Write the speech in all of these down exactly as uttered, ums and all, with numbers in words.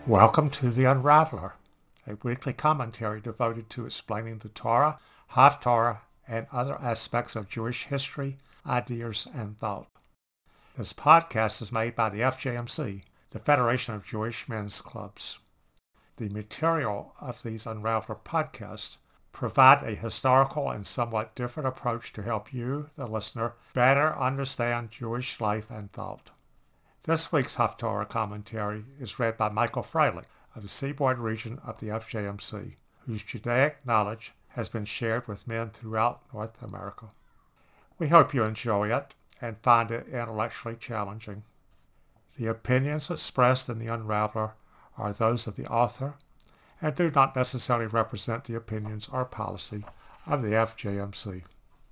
Welcome to The Unraveler, a weekly commentary devoted to explaining the Torah, Haftorah, and other aspects of Jewish history, ideas, and thought. This podcast is made by the F J M C, the Federation of Jewish Men's Clubs. The material of these Unraveler podcasts provide a historical and somewhat different approach to help you, the listener, better understand Jewish life and thought. This week's Haftorah commentary is read by Michael Freilich of the Seaboard region of the F J M C, whose Judaic knowledge has been shared with men throughout North America. We hope you enjoy it and find it intellectually challenging. The opinions expressed in the Unraveler are those of the author and do not necessarily represent the opinions or policy of the F J M C.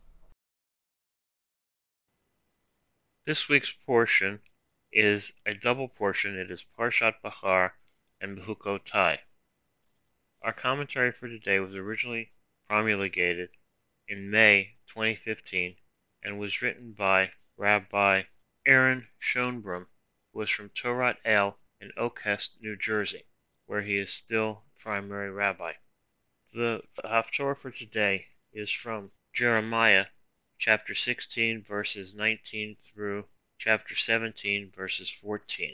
This week's portion is a double portion. It is Parshat Bahar and Behukotai. Our commentary for today was originally promulgated in May twenty fifteen and was written by Rabbi Aaron Schoenbrum, who was from Torat El in Oakhurst, New Jersey, where he is still primary rabbi. The Haftorah for today is from Jeremiah chapter sixteen, verses nineteen through chapter seventeen, verses fourteen.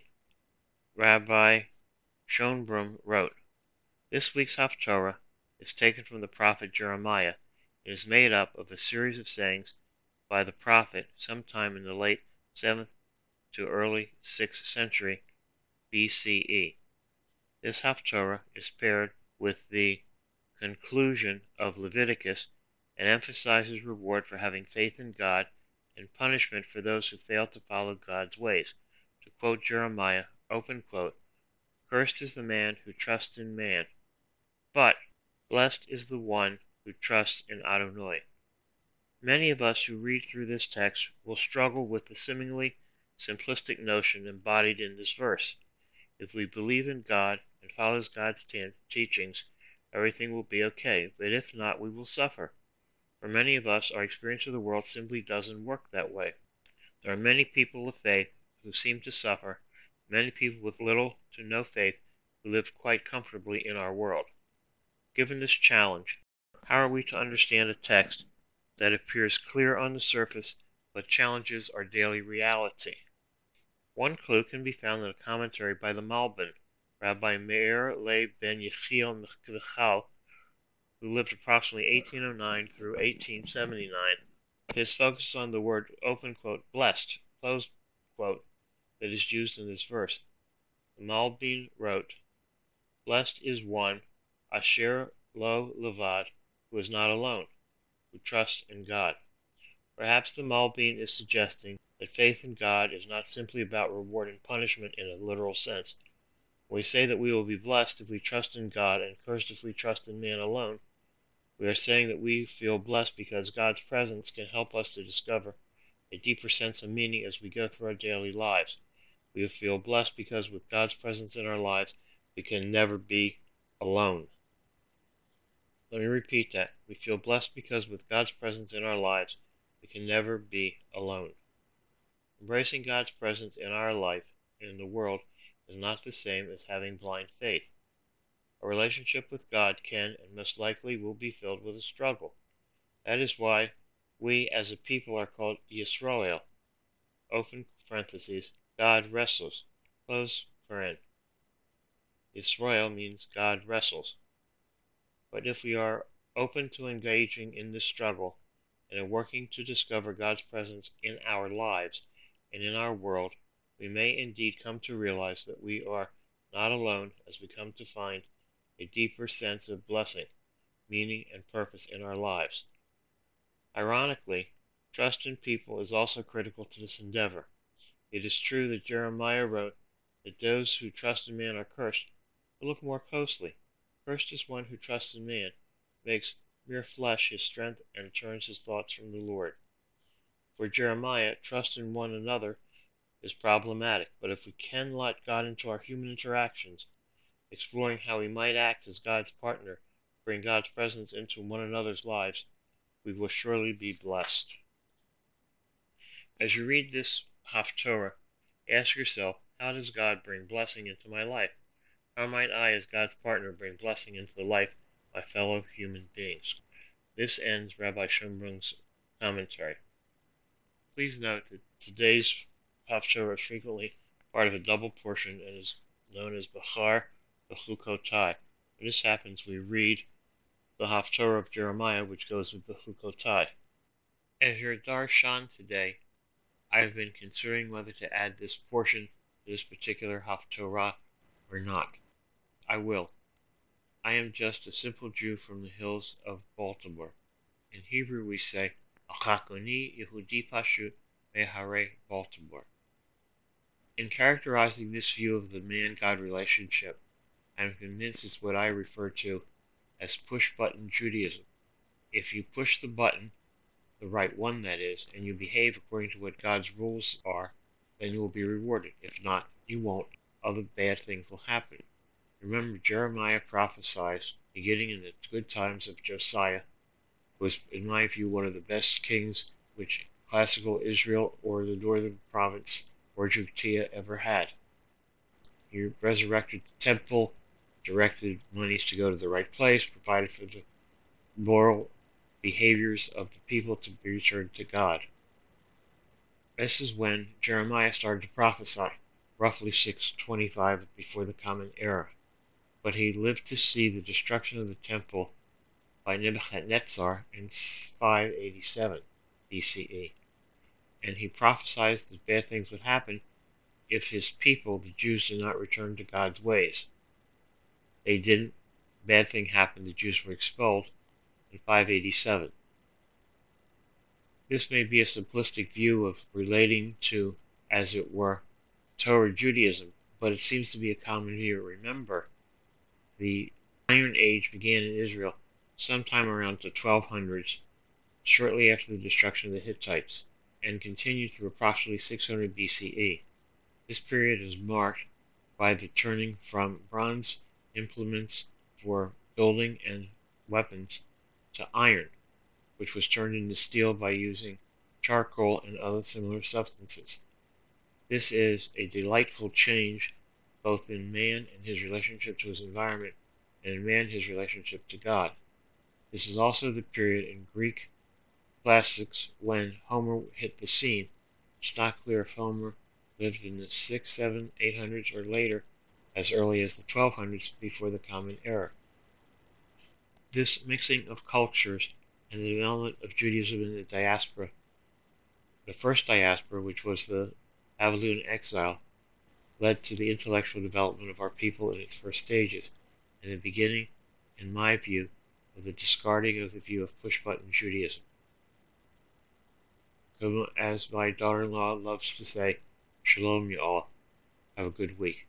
Rabbi Schoenbrum wrote, "This week's Haftorah is taken from the prophet Jeremiah and is made up of a series of sayings by the prophet sometime in the late seventh to early sixth century B C E. This Haftorah is paired with the conclusion of Leviticus and emphasizes reward for having faith in God and punishment for those who fail to follow God's ways. To quote Jeremiah, open quote, "Cursed is the man who trusts in man, but blessed is the one who trusts in Adonai." Many of us who read through this text will struggle with the seemingly simplistic notion embodied in this verse. If we believe in God and follow God's te- teachings, everything will be okay, but if not, we will suffer. For many of us, our experience of the world simply doesn't work that way. There are many people of faith who seem to suffer, many people with little to no faith who live quite comfortably in our world. Given this challenge, how are we to understand a text that appears clear on the surface but challenges our daily reality? One clue can be found in a commentary by the Malbim, Rabbi Meir Leib ben Yechiel Michal, who lived approximately eighteen oh nine through eighteen seventy-nine. His focus on the word, open quote, blessed, close quote, that is used in this verse. The Malbim wrote, "Blessed is one, Asher lo levad, who is not alone, who trusts in God." Perhaps the Malbim is suggesting that faith in God is not simply about reward and punishment in a literal sense. When we say that we will be blessed if we trust in God and cursed if we trust in man alone, we are saying that we feel blessed because God's presence can help us to discover a deeper sense of meaning as we go through our daily lives. We feel blessed because with God's presence in our lives, we can never be alone. Let me repeat that. We feel blessed because with God's presence in our lives, we can never be alone. Embracing God's presence in our life and in the world is not the same as having blind faith. A relationship with God can and most likely will be filled with a struggle. That is why we as a people are called Yisrael. Open parentheses, God wrestles, close paren. Yisrael means God wrestles. But if we are open to engaging in this struggle and are working to discover God's presence in our lives and in our world, we may indeed come to realize that we are not alone as we come to find a deeper sense of blessing, meaning, and purpose in our lives. Ironically, trust in people is also critical to this endeavor. It is true that Jeremiah wrote that those who trust in man are cursed, but look more closely. Cursed is one who trusts in man, makes mere flesh his strength, and turns his thoughts from the Lord. For Jeremiah, trust in one another is problematic, but if we can let God into our human interactions, exploring how we might act as God's partner, bring God's presence into one another's lives, we will surely be blessed. As you read this Haftorah, ask yourself, how does God bring blessing into my life? How might I, as God's partner, bring blessing into the life of my fellow human beings? This ends Rabbi Schonbrun's commentary. Please note that today's Haftorah is frequently part of a double portion and is known as Bachar Bechukotai. When this happens, we read the Haftorah of Jeremiah, which goes with Bechukotai. As your darshan today, I have been considering whether to add this portion to this particular Haftorah or not. I will. I am just a simple Jew from the hills of Baltimore. In Hebrew we say, Achakoni Yehudi Pashut Mehare Baltimore. In characterizing this view of the man-God relationship, I am convinced it's what I refer to as push-button Judaism. If you push the button, the right one that is, and you behave according to what God's rules are, then you will be rewarded. If not, you won't. Other bad things will happen. Remember, Jeremiah prophesied, beginning in the good times of Josiah, who was, in my view, one of the best kings which classical Israel or the northern province or Judea ever had. He resurrected the temple, directed monies to go to the right place, provided for the moral behaviors of the people to be returned to God. This is when Jeremiah started to prophesy, roughly six twenty-five before the Common Era. But he lived to see the destruction of the temple by Nebuchadnezzar in five eighty-seven B C E. And he prophesied that bad things would happen if his people, the Jews, did not return to God's ways. They didn't. Bad thing happened. The Jews were expelled in five eighty-seven. This may be a simplistic view of relating to, as it were, Torah Judaism, but it seems to be a common view. Remember, the Iron Age began in Israel sometime around the twelve hundreds, shortly after the destruction of the Hittites, and continued through approximately six hundred B C E. This period is marked by the turning from bronze implements for building and weapons to iron, which was turned into steel by using charcoal and other similar substances. This is a delightful change both in man and his relationship to his environment, and in man his relationship to God. This is also the period in Greek classics when Homer hit the scene. It's not clear if Homer lived in the six, seven, eight hundreds or later, as early as the twelve hundreds before the Common Era. This mixing of cultures and the development of Judaism in the diaspora, the first diaspora, which was the Babylonian exile, led to the intellectual development of our people in its first stages, and the beginning, in my view, of the discarding of the view of push-button Judaism. As my daughter-in-law loves to say, Shalom, you all. Have a good week.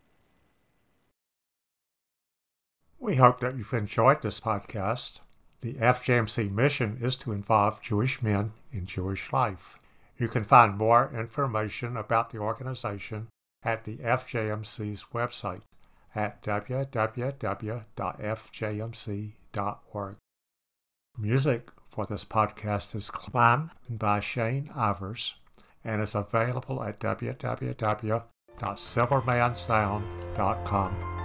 We hope that you've enjoyed this podcast. The F J M C mission is to involve Jewish men in Jewish life. You can find more information about the organization at the F J M C's website at w w w dot f j m c dot org. Music for this podcast is Climb by Shane Ivers and is available at w w w dot silverman sound dot com.